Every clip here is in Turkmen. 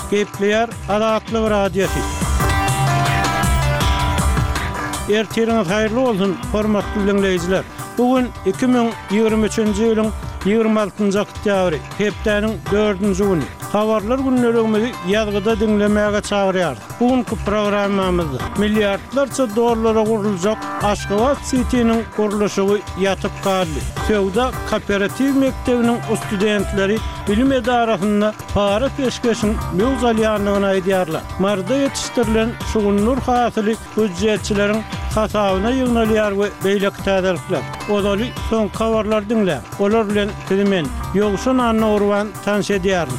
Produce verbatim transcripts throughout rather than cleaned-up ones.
Gepleyer Adatlyk radiosi. Ertiriniz hayırlı olsun, hormatly dinleyijiler. Bugün iki ming ýygrimi üçinji ýylyň ýygrimi altynjy oktýabry, hepdeniň dördünji güni. Habarlar günlerimizi ýazgyda dinlemäge çagyrýar. Bugünkü programmamyzda milliardlarça dollara guruljak Aşgabat City'niň guruluşy ýatyp kaldy. Sowda kooperativ mektebiniň studentleri bilim edarasynda para peşkeşin mewzalyanlygyny aýdýarlar. Marda ýetişdirilen şugunlur hasyly hüjjetçileriň hasabyna ýygnalýar we beýlek täzelikler. Odaly soň habarlar dinle. Olar bilen timen ýogşan anna urwan tanş edýär.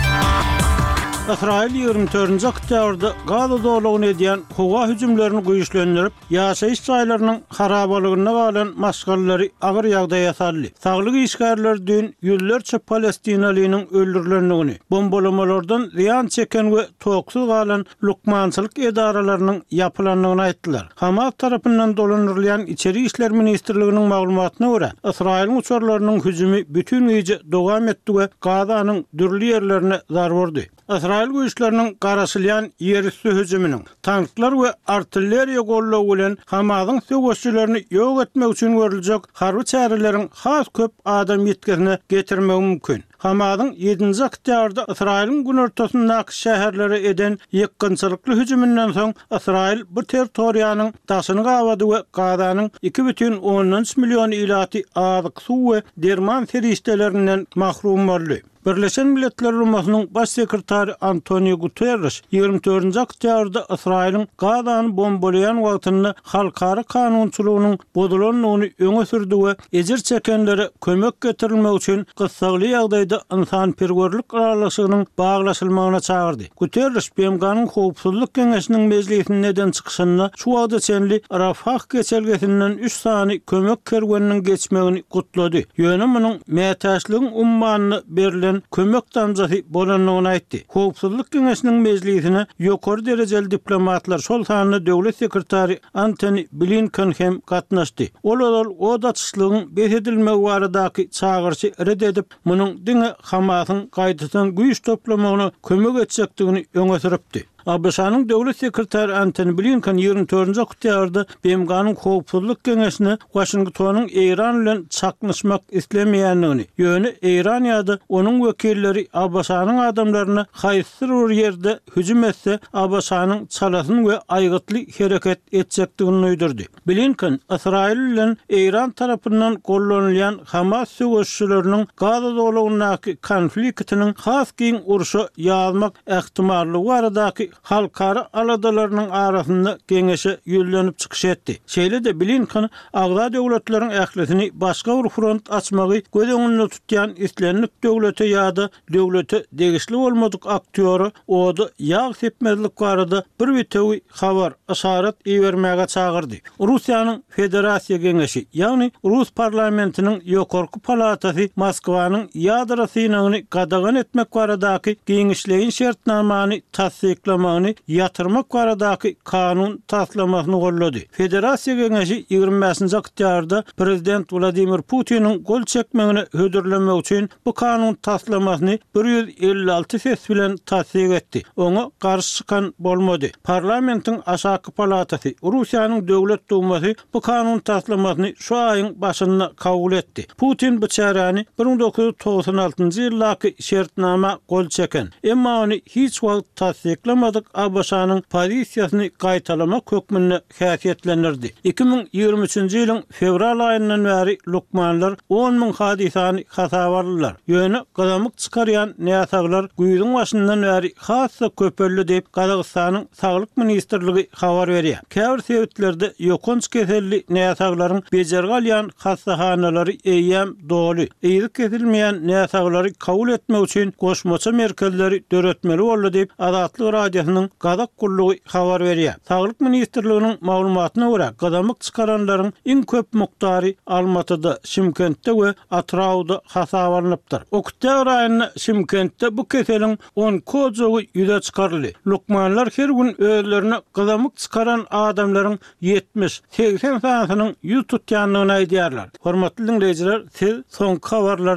İsrail ýygrimi dördünji oktýabrda Gaza dowlatyny edýän howa hüjümlerini güýçlendirip, ýaşaýyş jaýlarynyň harabalygyna galan maşgallary agyr ýagdaýa saldy. Saglyk işgärler dün ýüllerçe Palestinalynyň öldürilendigini, bombalamalardan ziýan çeken we toksuz galan lukmançylyk edaralarynyň ýapylandygyny aýtdylar. Hamas tarapyndan dolandyrylýan İçeri işler ministrliginiň maglumatyna görä, Israil uçurlarynyň hüjümi bütün ýyjy dowam etdi we Gazanyň dürli ýerlerine zarar berdi. İsrail güýçleriniň garaşylýan ýerüstü hüjüminiň tanklar we artilleriýa gollawy bilen Hamasyň söwüşçilerini ýok etmek üçin görüljek harby çäreleriň has köp adam ýetkizine getirmegi mümkin. Hamasyň ýedinji oktýabrda Israiliň gün ortasyndaky şäherlere eden ýykgynçylykly hüjümünden soň Israil bu territoriýanyň daşyny gawady we Gazanyň iki бүтүн ондон үч million ilaty azyk suw we derman feriştelerinden mahrum boldy. Birleşen Milletler Rümasynyň baş sekretary Antonio Guterres ýygrimi dördünji oktýabrda Israiliň Gazany bombalaýan wagtyny halkara kanunçylygynyň bodulanmagyny öňe sürdi we ejir çekenlere kömek getirilmek üçin gysgaly ýagdaýda insanperwerlik aralaşygynyň baglaşylmagyna çagyrdy. Guterres B M G'nyň Howpsuzlyk Keňeşiniň mejlisinde neden çykyşynda şu wagda çenli Rafah geçelgesinden üç sany kömek kerweniniň geçmegini gutlady. Ýöne munyň mätäçligiň ummanyny berilen kömek damjasy bolanlygyny aýtdy. Howpsuzlyk Keňeşiniň mejlisine ýokary derejeli diplomatlar şol sanyny döwlet sekretary Antony Blinken hem gatnaşdy. Olar o daçyşlygyň beredilmegi baradaky çagyrşy red edip, munyň diňe Hamasyň gaýdydan güýç toplamagyna kömek etjekdigini öňe süripdi. A B S-nyň döwlet sekretary Antony Blinken ýygrimi dördünji oktýabrda B M G'nyň Howpsuzlyk Keňeşine Washingtonyň Eýran bilen çaknyşmak islemeýändigini, ýöne Eýran ýa-da onuň wekilleri A B S-nyň adamlaryna haýsy bir ýerde hüjüm etse A B S-nyň çalasyny we aýgytly hereket etjekdigini öýdürdi. Blinken Israil bilen Eýran tarapyndan gollanylýan Hamas söwüşçileriniň Gaza dowlatynyň konfliktiniň has giň urşa ýazmak ähtimallygy baradaky halkara aladalarynyň arasynda geňeşe ýüllenip çykyş etdi. Şeýle de Blinken agza döwletleriň ählisini başga bir front açmagy göz öňünde tutýan islenlik döwlete ýa-da döwlete degişli bolmadyk aktýory ody ýag sepmezlik barada bir bitewi habar aşarat iýermäge çagyrdy. Russiýanyň Federasiýa Geňeşi, ýagny Rus parlamentiniň ýokarky palatasy Moskwanyň ýadra synagyny gadagan etmek baradaky geňişleýin şertnamany tasdiklamagyny ýatyrmak baradaky kanun taslamasyny gollady. Federasiýa Geňeşi ýygrimi beşinji oktýabrda prezident Vladimir Putiniň gol çekmegini hödürlemek üçin bu kanun taslamasyny bir ýüz elli alty ses bilen tasdik etdi. Oňa garşy çykan bolmady. Parlamentiň aşaky palatasy, Russiýanyň döwlet dumasy bu kanun taslamasyny şu aýyň başynda kabul etdi. Putin bu çäräni bir ming dokuz ýüz togsan altynjy ýylaky şertnama gol çeken. Emma ony hiç wagt tasdiklamadyk A B S-nyň pozisiýasyny gaýtalamak hökmüne häsiýetlendirdi. iki ming ýygrimi üçinji ýylyň fevral aýyndan bäri lukmanlar on ming hadisany hasabarlylar. Ýöne gadamyk çykarýan näsaglar güýdüň başyndan bäri hassa köpelli diýip Gazagystanyň Saglyk ministrligi habar berýär. Käbir sebetlerde ýokunç keselli näsaglaryň bejerge alýan hastahanalary eýýäm doly. Eýri kesilmeýän näsaglary kabul etmek üçin goşmaça merkezleri döretmeli boldy diýip Adatlyk radiosynyň Gazak gullugy habar berýär. Saglyk ministrliginiň maglumatyna görä, gadamyk çykaranlaryň iň köp mukdary Almatyda, Şimkentde we Atrawda hasablanıpdyr. Oktýabr aýynda Şimkentde bu keseliň on kojogy ýüze çykarly. Lukmanlar her gün özlerine gadamyk çykaran adamlaryň yetmiş seksen sanatynyň ýüz tutýanlygyny aýdýarlar. Hormatly dinleýijiler, siz soňky habarlar